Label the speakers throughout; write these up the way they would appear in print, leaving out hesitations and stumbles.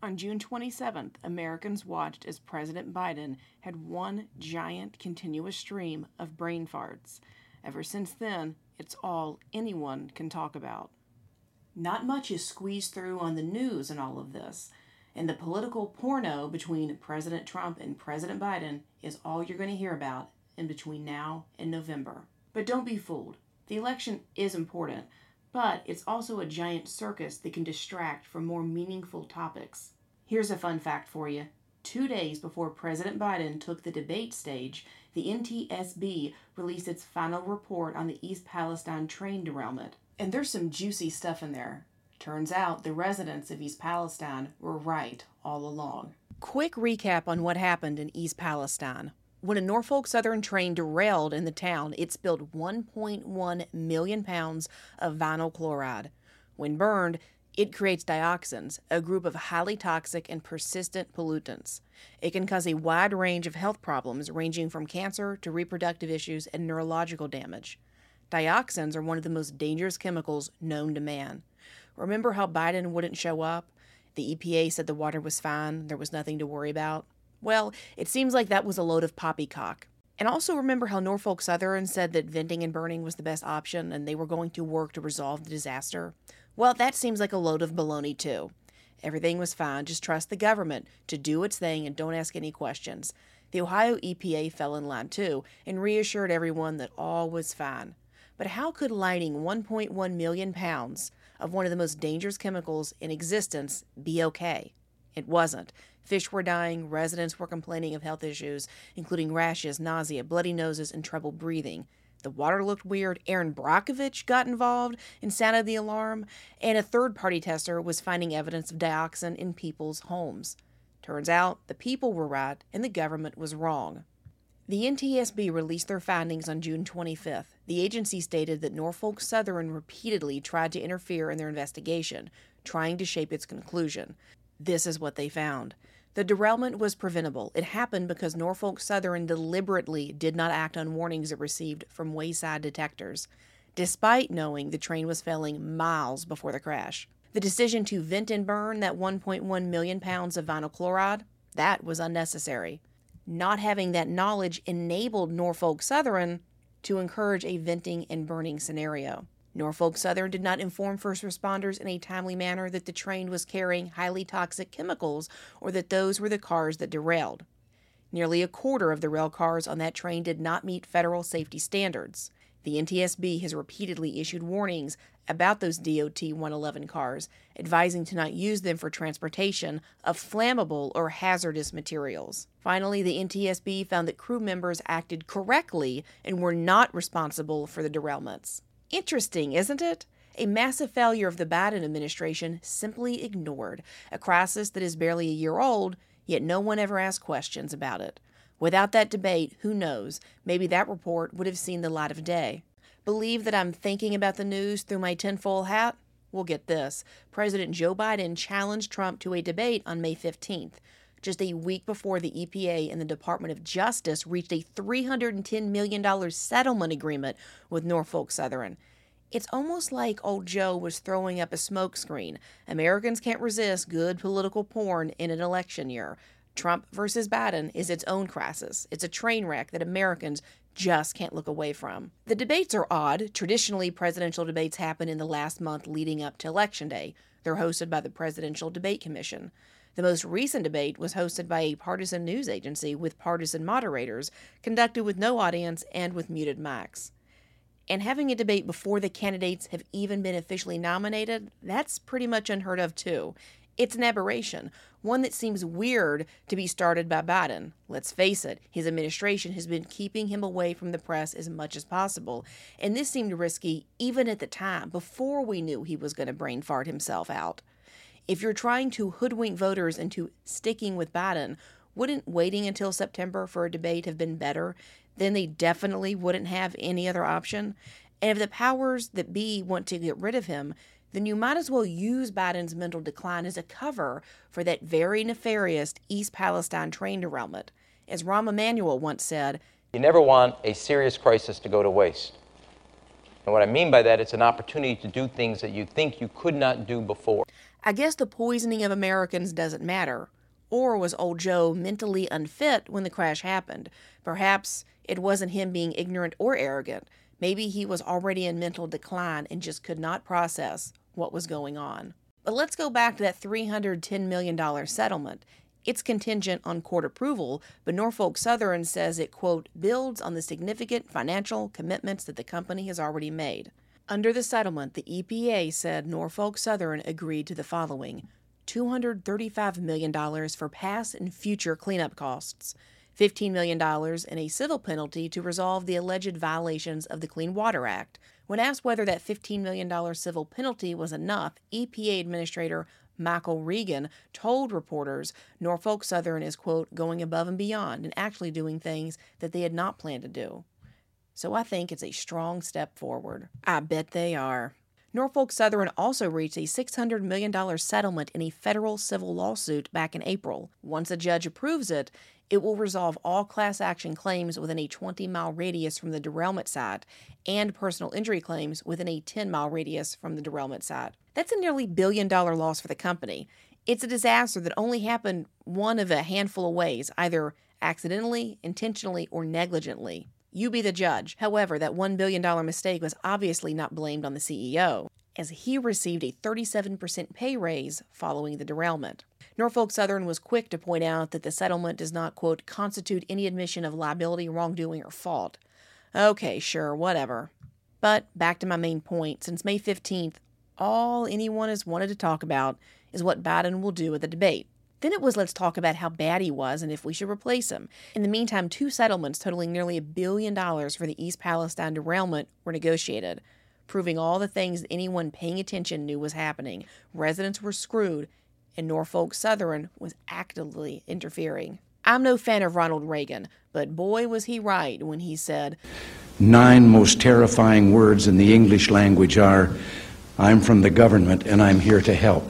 Speaker 1: On June 27th, Americans watched as President Biden had one giant continuous stream of brain farts. Ever since then, it's all anyone can talk about. Not much is squeezed through on the news in all of this, and the political porno between President Trump and President Biden is all you're going to hear about in between now and November. But don't be fooled. The election is important, but it's also a giant circus that can distract from more meaningful topics. Here's a fun fact for you. 2 days before President Biden took the debate stage, the NTSB released its final report on the East Palestine train derailment. And there's some juicy stuff in there. Turns out the residents of East Palestine were right all along. Quick recap on what happened in East Palestine. When a Norfolk Southern train derailed in the town, it spilled 1.1 million pounds of vinyl chloride. When burned, it creates dioxins, a group of highly toxic and persistent pollutants. It can cause a wide range of health problems ranging from cancer to reproductive issues and neurological damage. Dioxins are one of the most dangerous chemicals known to man. Remember how Biden wouldn't show up? The EPA said the water was fine, there was nothing to worry about. Well, it seems like that was a load of poppycock. And also remember how Norfolk Southern said that venting and burning was the best option and they were going to work to resolve the disaster? Well, that seems like a load of baloney too. Everything was fine, just trust the government to do its thing and don't ask any questions. The Ohio EPA fell in line too and reassured everyone that all was fine. But how could lighting 1.1 million pounds of one of the most dangerous chemicals in existence be okay? It wasn't. Fish were dying, residents were complaining of health issues, including rashes, nausea, bloody noses, and trouble breathing. The water looked weird. Aaron Brockovich got involved and sounded the alarm, and a third-party tester was finding evidence of dioxin in people's homes. Turns out the people were right and the government was wrong. The NTSB released their findings on June 25th. The agency stated that Norfolk Southern repeatedly tried to interfere in their investigation, trying to shape its conclusion. This is what they found. The derailment was preventable. It happened because Norfolk Southern deliberately did not act on warnings it received from wayside detectors, despite knowing the train was failing miles before the crash. The decision to vent and burn that 1.1 million pounds of vinyl chloride, that was unnecessary. Not having that knowledge enabled Norfolk Southern to encourage a venting and burning scenario. Norfolk Southern did not inform first responders in a timely manner that the train was carrying highly toxic chemicals or that those were the cars that derailed. Nearly a quarter of the rail cars on that train did not meet federal safety standards. The NTSB has repeatedly issued warnings about those DOT 111 cars, advising to not use them for transportation of flammable or hazardous materials. Finally, the NTSB found that crew members acted correctly and were not responsible for the derailments. Interesting, isn't it? A massive failure of the Biden administration simply ignored, a crisis that is barely a year old, yet no one ever asked questions about it. Without that debate, who knows, maybe that report would have seen the light of day. Believe that I'm thinking about the news through my tinfoil hat? Well, get this. President Joe Biden challenged Trump to a debate on May 15th, just a week before the EPA and the Department of Justice reached a $310 million settlement agreement with Norfolk Southern. It's almost like old Joe was throwing up a smokescreen. Americans can't resist good political porn in an election year. Trump versus Biden is its own crisis. It's a train wreck that Americans just can't look away from. The debates are odd. Traditionally, presidential debates happen in the last month leading up to Election Day. They're hosted by the Presidential Debate Commission. The most recent debate was hosted by a partisan news agency with partisan moderators, conducted with no audience and with muted mics. And having a debate before the candidates have even been officially nominated, that's pretty much unheard of too. It's an aberration, one that seems weird to be started by Biden. Let's face it, his administration has been keeping him away from the press as much as possible, and this seemed risky even at the time, before we knew he was going to brain fart himself out. If you're trying to hoodwink voters into sticking with Biden, wouldn't waiting until September for a debate have been better? Then they definitely wouldn't have any other option. And if the powers that be want to get rid of him, then you might as well use Biden's mental decline as a cover for that very nefarious East Palestine train derailment. As Rahm Emanuel once said,
Speaker 2: "You never want a serious crisis to go to waste." And what I mean by that, it's an opportunity to do things that you think you could not do before.
Speaker 1: I guess the poisoning of Americans doesn't matter. Or was old Joe mentally unfit when the crash happened? Perhaps it wasn't him being ignorant or arrogant. Maybe he was already in mental decline and just could not process what was going on. But let's go back to that $310 million settlement. It's contingent on court approval, but Norfolk Southern says it, quote, builds on the significant financial commitments that the company has already made. Under the settlement, the EPA said Norfolk Southern agreed to the following: $235 million for past and future cleanup costs, $15 million in a civil penalty to resolve the alleged violations of the Clean Water Act. When asked whether that $15 million civil penalty was enough, EPA Administrator Michael Regan told reporters Norfolk Southern is, quote, going above and beyond and actually doing things that they had not planned to do. So I think it's a strong step forward. I bet they are. Norfolk Southern also reached a $600 million settlement in a federal civil lawsuit back in April. Once a judge approves it, it will resolve all class action claims within a 20-mile radius from the derailment site and personal injury claims within a 10-mile radius from the derailment site. That's a nearly $1 billion loss for the company. It's a disaster that only happened one of a handful of ways, either accidentally, intentionally, or negligently. You be the judge. However, that $1 billion mistake was obviously not blamed on the CEO, as he received a 37% pay raise following the derailment. Norfolk Southern was quick to point out that the settlement does not, quote, constitute any admission of liability, wrongdoing, or fault. Okay, sure, whatever. But back to my main point. Since May 15th, all anyone has wanted to talk about is what Biden will do at the debate. Then it was let's talk about how bad he was and if we should replace him. In the meantime, 2 settlements totaling nearly $1 billion for the East Palestine derailment were negotiated, proving all the things that anyone paying attention knew was happening. Residents were screwed, and Norfolk Southern was actively interfering. I'm no fan of Ronald Reagan, but boy was he right when he said,
Speaker 3: 9 most terrifying words in the English language are, I'm from the government and I'm here to help.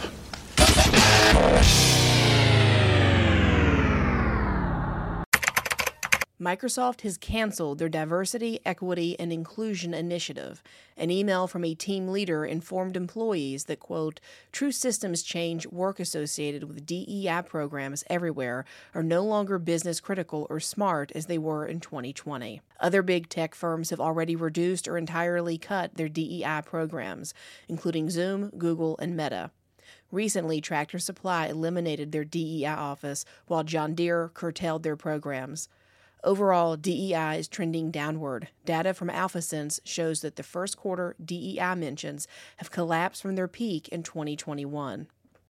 Speaker 1: Microsoft has canceled their Diversity, Equity, and Inclusion initiative. An email from a team leader informed employees that, quote, true systems change work associated with DEI programs everywhere are no longer business critical or smart as they were in 2020. Other big tech firms have already reduced or entirely cut their DEI programs, including Zoom, Google, and Meta. Recently, Tractor Supply eliminated their DEI office, while John Deere curtailed their programs. Overall, DEI is trending downward. Data from AlphaSense shows that the first quarter DEI mentions have collapsed from their peak in 2021.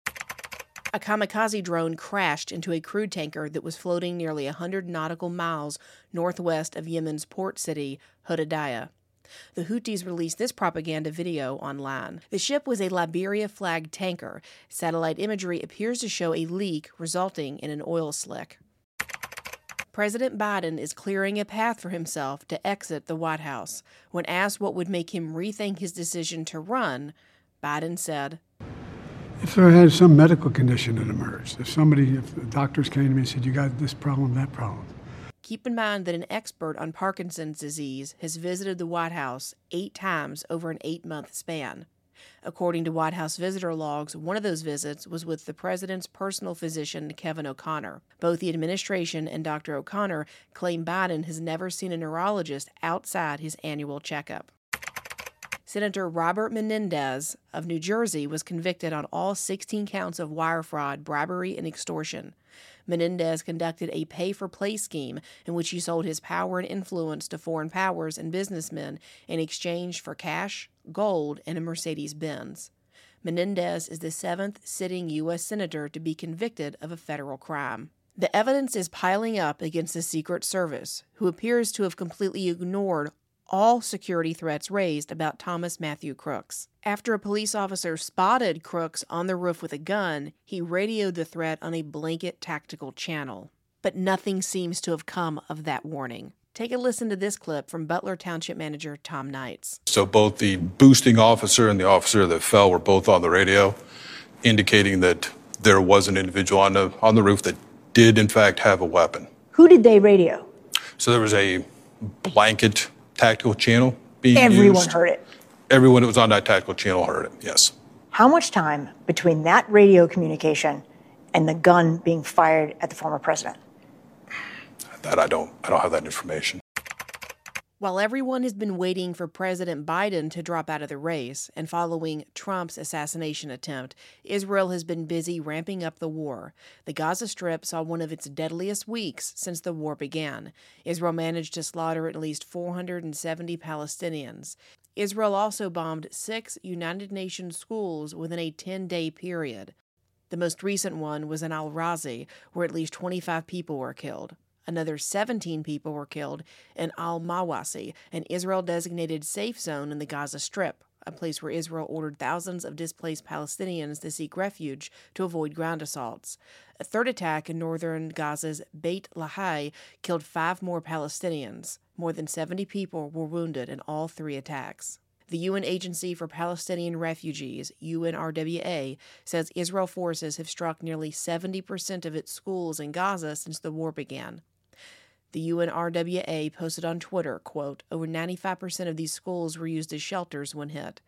Speaker 1: A kamikaze drone crashed into a crude tanker that was floating nearly 100 nautical miles northwest of Yemen's port city, Hodeidah. The Houthis released this propaganda video online. The ship was a Liberia-flagged tanker. Satellite imagery appears to show a leak resulting in an oil slick. President Biden is clearing a path for himself to exit the White House. When asked what would make him rethink his decision to run, Biden said,
Speaker 4: if there had some medical condition that emerged, if the doctors came to me and said, you got this problem, that problem.
Speaker 1: Keep in mind that an expert on Parkinson's disease has visited the White House 8 times over an 8-month span. According to White House visitor logs, one of those visits was with the president's personal physician, Kevin O'Connor. Both the administration and Dr. O'Connor claim Biden has never seen a neurologist outside his annual checkup. Senator Robert Menendez of New Jersey was convicted on all 16 counts of wire fraud, bribery, and extortion. Menendez conducted a pay-for-play scheme in which he sold his power and influence to foreign powers and businessmen in exchange for cash, gold, and a Mercedes-Benz. Menendez is the 7th sitting U.S. senator to be convicted of a federal crime. The evidence is piling up against the Secret Service, who appears to have completely ignored all security threats raised about Thomas Matthew Crooks. After a police officer spotted Crooks on the roof with a gun, he radioed the threat on a blanket tactical channel. But nothing seems to have come of that warning. Take a listen to this clip from Butler Township Manager Tom Knights.
Speaker 5: So both the boosting officer and the officer that fell were both on the radio, indicating that there was an individual on the roof that did in fact have a weapon.
Speaker 6: Who did they radio?
Speaker 5: So there was a blanket tactical channel being used.
Speaker 6: Everyone heard it.
Speaker 5: Everyone that was on that tactical channel heard it, yes.
Speaker 6: How much time between that radio communication and the gun being fired at the former president?
Speaker 5: That I don't have that information.
Speaker 1: While everyone has been waiting for President Biden to drop out of the race and following Trump's assassination attempt, Israel has been busy ramping up the war. The Gaza Strip saw one of its deadliest weeks since the war began. Israel managed to slaughter at least 470 Palestinians. Israel also bombed 6 United Nations schools within a 10-day period. The most recent one was in Al-Razi, where at least 25 people were killed. Another 17 people were killed in Al-Mawasi, an Israel-designated safe zone in the Gaza Strip, a place where Israel ordered thousands of displaced Palestinians to seek refuge to avoid ground assaults. A third attack in northern Gaza's Beit Lahai killed 5 more Palestinians. More than 70 people were wounded in all 3 attacks. The UN Agency for Palestinian Refugees, UNRWA, says Israel forces have struck nearly 70% of its schools in Gaza since the war began. The UNRWA posted on Twitter, quote, over 95% of these schools were used as shelters when hit.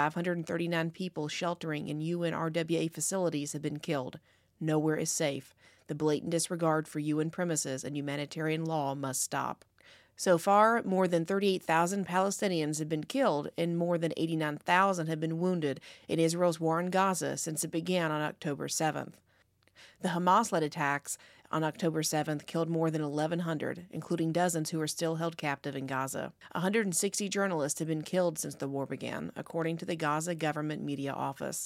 Speaker 1: 539 people sheltering in UNRWA facilities have been killed. Nowhere is safe. The blatant disregard for UN premises and humanitarian law must stop. So far, more than 38,000 Palestinians have been killed and more than 89,000 have been wounded in Israel's war in Gaza since it began on October 7th. The Hamas-led attacks on October 7th killed more than 1,100, including dozens who are still held captive in Gaza. 160 journalists have been killed since the war began, according to the Gaza Government Media Office.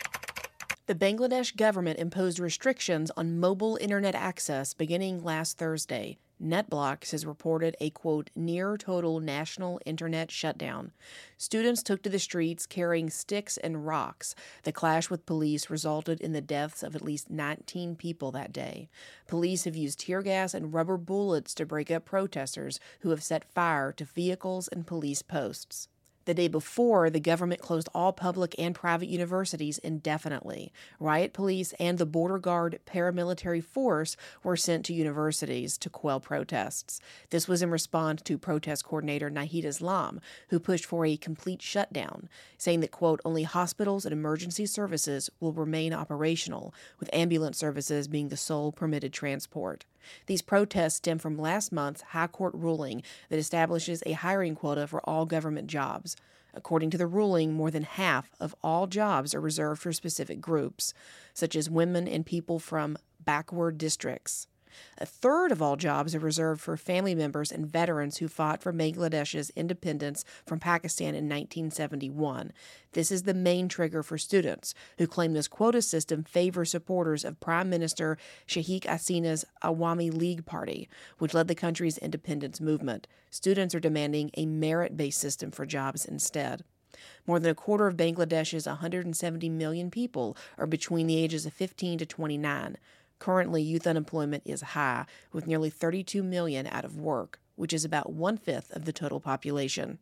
Speaker 1: The Bangladesh government imposed restrictions on mobile internet access beginning last Thursday. NetBlocks has reported a, quote, near-total national internet shutdown. Students took to the streets carrying sticks and rocks. The clash with police resulted in the deaths of at least 19 people that day. Police have used tear gas and rubber bullets to break up protesters who have set fire to vehicles and police posts. The day before, the government closed all public and private universities indefinitely. Riot police and the Border Guard paramilitary force were sent to universities to quell protests. This was in response to protest coordinator Nahid Islam, who pushed for a complete shutdown, saying that, quote, only hospitals and emergency services will remain operational, with ambulance services being the sole permitted transport. These protests stem from last month's High Court ruling that establishes a hiring quota for all government jobs. According to the ruling, more than half of all jobs are reserved for specific groups, such as women and people from backward districts. A third of all jobs are reserved for family members and veterans who fought for Bangladesh's independence from Pakistan in 1971. This is the main trigger for students, who claim this quota system favors supporters of Prime Minister Sheikh Hasina's Awami League Party, which led the country's independence movement. Students are demanding a merit-based system for jobs instead. More than a quarter of Bangladesh's 170 million people are between the ages of 15 to 29. Currently, youth unemployment is high, with nearly 32 million out of work, which is about 1/5 of the total population.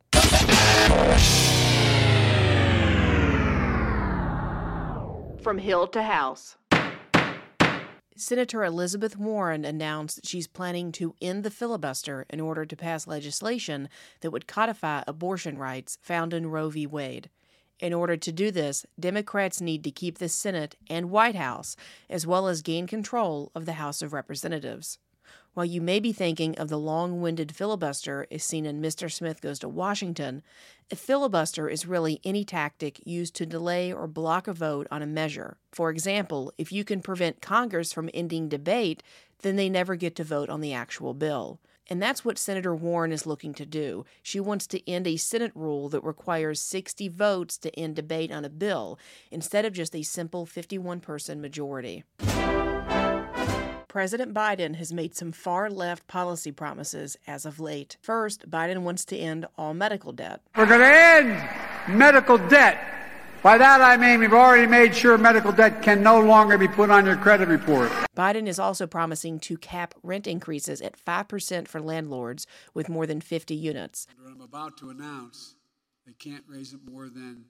Speaker 1: From Hill to House. Senator Elizabeth Warren announced that she's planning to end the filibuster in order to pass legislation that would codify abortion rights found in Roe v. Wade. In order to do this, Democrats need to keep the Senate and White House, as well as gain control of the House of Representatives. While you may be thinking of the long-winded filibuster as seen in Mr. Smith Goes to Washington, a filibuster is really any tactic used to delay or block a vote on a measure. For example, if you can prevent Congress from ending debate, then they never get to vote on the actual bill. And that's what Senator Warren is looking to do. She wants to end a Senate rule that requires 60 votes to end debate on a bill, instead of just a simple 51-person majority. President Biden has made some far-left policy promises as of late. First, Biden wants to end all medical debt.
Speaker 7: We're going to end medical debt. By that I mean we've already made sure medical debt can no longer be put on your credit report.
Speaker 1: Biden is also promising to cap rent increases at 5% for landlords with more than 50 units.
Speaker 7: What I'm about to announce, they can't raise it more than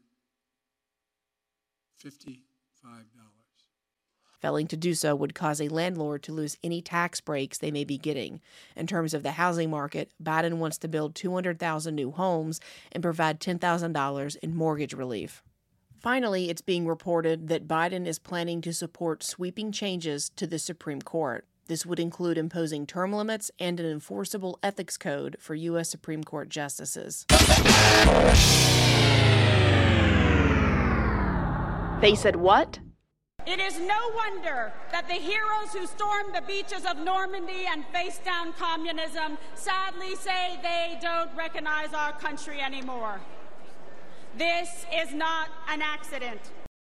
Speaker 7: $55.
Speaker 1: Failing to do so would cause a landlord to lose any tax breaks they may be getting. In terms of the housing market, Biden wants to build 200,000 new homes and provide $10,000 in mortgage relief. Finally, it's being reported that Biden is planning to support sweeping changes to the Supreme Court. This would include imposing term limits and an enforceable ethics code for U.S. Supreme Court justices. They said what?
Speaker 8: It is no wonder that the heroes who stormed the beaches of Normandy and faced down communism sadly say they don't recognize our country anymore. This is not an accident.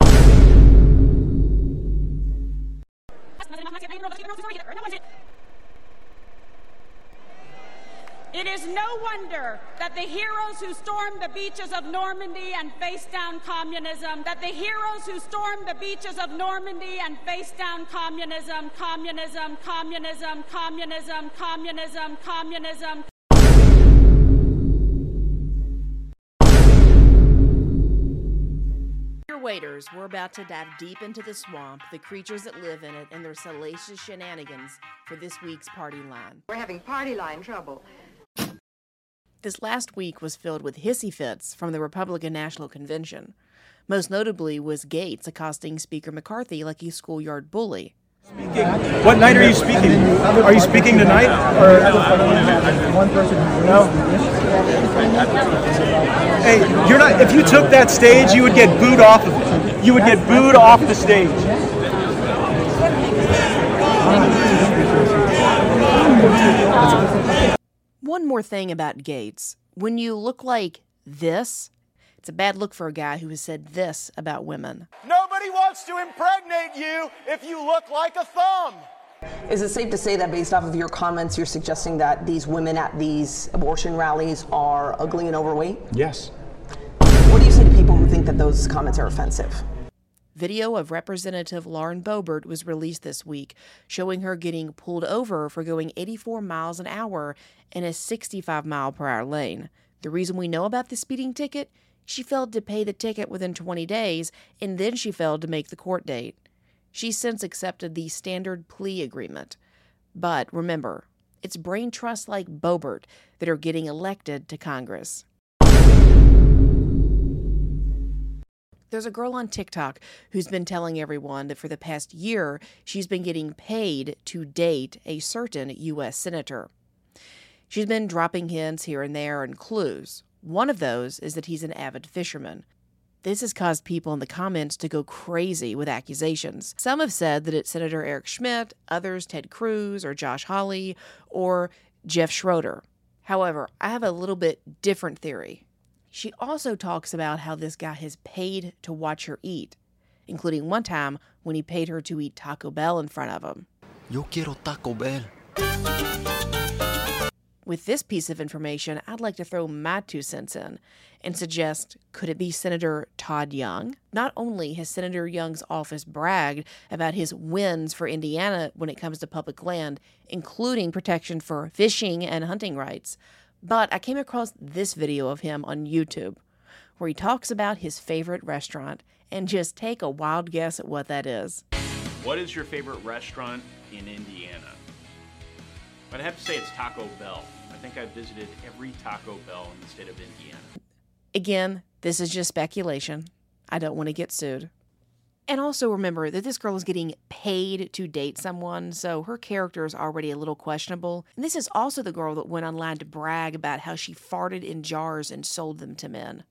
Speaker 8: It is no wonder that the heroes who stormed the beaches of Normandy and faced down communism, communism.
Speaker 1: Waiters, we're about to dive deep into the swamp, the creatures that live in it, and their salacious shenanigans for this week's Party Line.
Speaker 9: We're having party line trouble.
Speaker 1: This last week was filled with hissy fits from the Republican National Convention. Most notably was Gaetz accosting Speaker McCarthy like a schoolyard bully.
Speaker 10: What night are you speaking? Are you speaking tonight? Or one person? No. Hey, you're not. If you took that stage, you would get booed off of it. You would get booed off the stage.
Speaker 1: One more thing about Gaetz. When you look like this, it's a bad look for a guy who has said this about women.
Speaker 10: Nobody wants to impregnate you if you look like a thumb.
Speaker 11: Is it safe to say that based off of your comments, you're suggesting that these women at these abortion rallies are ugly and overweight?
Speaker 10: Yes.
Speaker 11: What do you say to people who think that those comments are offensive?
Speaker 1: Video of Representative Lauren Boebert was released this week, showing her getting pulled over for going 84 miles an hour in a 65-mile-per-hour lane. The reason we know about the speeding ticket? She failed to pay the ticket within 20 days, and then she failed to make the court date. She's since accepted the standard plea agreement. But remember, it's brain trusts like Boebert that are getting elected to Congress. There's a girl on TikTok who's been telling everyone that for the past year, she's been getting paid to date a certain U.S. senator. She's been dropping hints here and there and clues. One of those is that he's an avid fisherman. This has caused people in the comments to go crazy with accusations. Some have said that it's Senator Eric Schmidt, others Ted Cruz or Josh Hawley or Jeff Schroeder. However, I have a little bit different theory. She also talks about how this guy has paid to watch her eat, including one time when he paid her to eat Taco Bell in front of him.
Speaker 12: Yo quiero Taco Bell.
Speaker 1: With this piece of information, I'd like to throw my 2 cents in and suggest, could it be Senator Todd Young? Not only has Senator Young's office bragged about his wins for Indiana when it comes to public land, including protection for fishing and hunting rights, but I came across this video of him on YouTube where he talks about his favorite restaurant, and just take a wild guess at what that is.
Speaker 13: What is your favorite restaurant in Indiana? I'd have to say it's Taco Bell. I think I've visited every Taco Bell in the state of Indiana.
Speaker 1: Again, this is just speculation. I don't want to get sued. And also remember that this girl is getting paid to date someone, so her character is already a little questionable. And this is also the girl that went online to brag about how she farted in jars and sold them to men.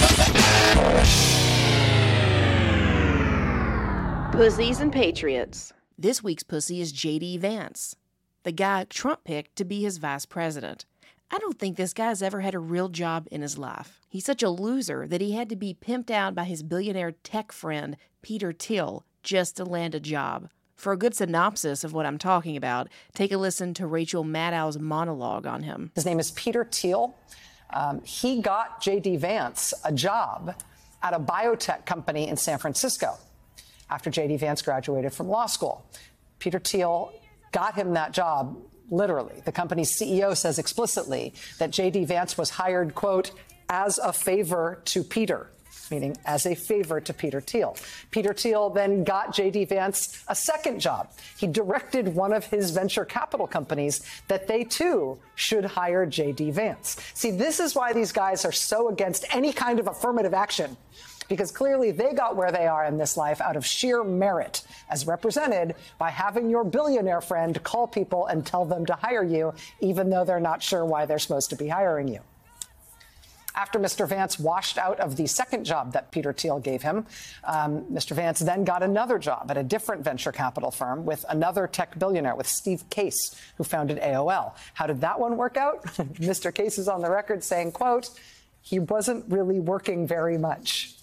Speaker 1: Pussies and Patriots. This week's pussy is J.D. Vance, the guy Trump picked to be his vice president. I don't think this guy's ever had a real job in his life. He's such a loser that he had to be pimped out by his billionaire tech friend, Peter Thiel, just to land a job. For a good synopsis of what I'm talking about, take a listen to Rachel Maddow's monologue on him.
Speaker 14: His name is Peter Thiel. He got J.D. Vance a job at a biotech company in San Francisco after J.D. Vance graduated from law school. Peter Thiel got him that job, literally. The company's CEO says explicitly that J.D. Vance was hired, quote, as a favor to Peter, meaning as a favor to Peter Thiel. Peter Thiel then got J.D. Vance a second job. He directed one of his venture capital companies that they, too, should hire J.D. Vance. See, this is why these guys are so against any kind of affirmative action, because clearly they got where they are in this life out of sheer merit, as represented by having your billionaire friend call people and tell them to hire you, even though they're not sure why they're supposed to be hiring you. After Mr. Vance washed out of the second job that Peter Thiel gave him, Mr. Vance then got another job at a different venture capital firm with another tech billionaire, with Steve Case, who founded AOL. How did that one work out? Mr. Case is on the record saying, quote, he wasn't really working very much.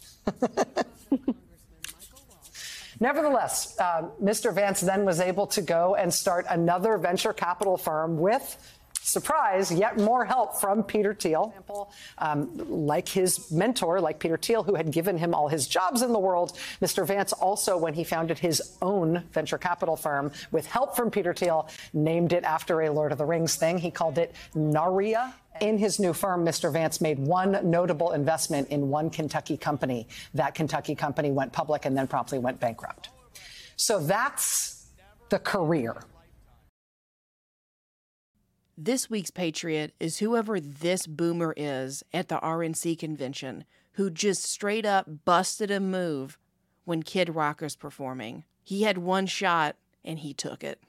Speaker 14: Nevertheless, Mr. Vance then was able to go and start another venture capital firm with, surprise, yet more help from Peter Thiel. Like his mentor, like Peter Thiel, who had given him all his jobs in the world, Mr. Vance also, when he founded his own venture capital firm with help from Peter Thiel, named it after a Lord of the Rings thing. He called it Narnia. In his new firm, Mr. Vance made one notable investment in one Kentucky company. That Kentucky company went public and then promptly went bankrupt. So that's the career.
Speaker 1: This week's Patriot is whoever this boomer is at the RNC convention who just straight up busted a move when Kid Rock's performing. He had one shot and he took it.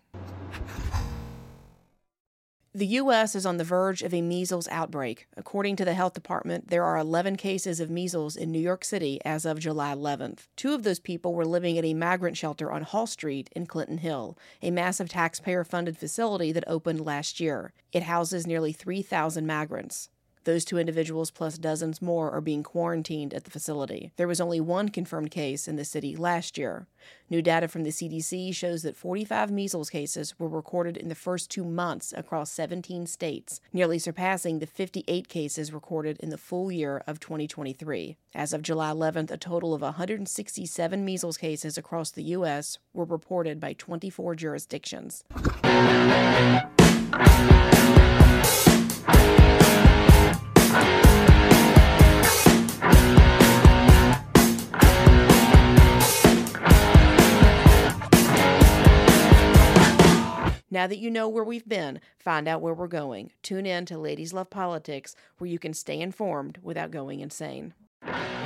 Speaker 1: The U.S. is on the verge of a measles outbreak. According to the health department, there are 11 cases of measles in New York City as of July 11th. 2 of those people were living at a migrant shelter on Hall Street in Clinton Hill, a massive taxpayer-funded facility that opened last year. It houses nearly 3,000 migrants. Those 2 individuals plus dozens more are being quarantined at the facility. There was only 1 confirmed case in the city last year. New data from the CDC shows that 45 measles cases were recorded in the first 2 months across 17 states, nearly surpassing the 58 cases recorded in the full year of 2023. As of July 11th, a total of 167 measles cases across the U.S. were reported by 24 jurisdictions. Now that you know where we've been, find out where we're going. Tune in to Ladies Love Politics, where you can stay informed without going insane.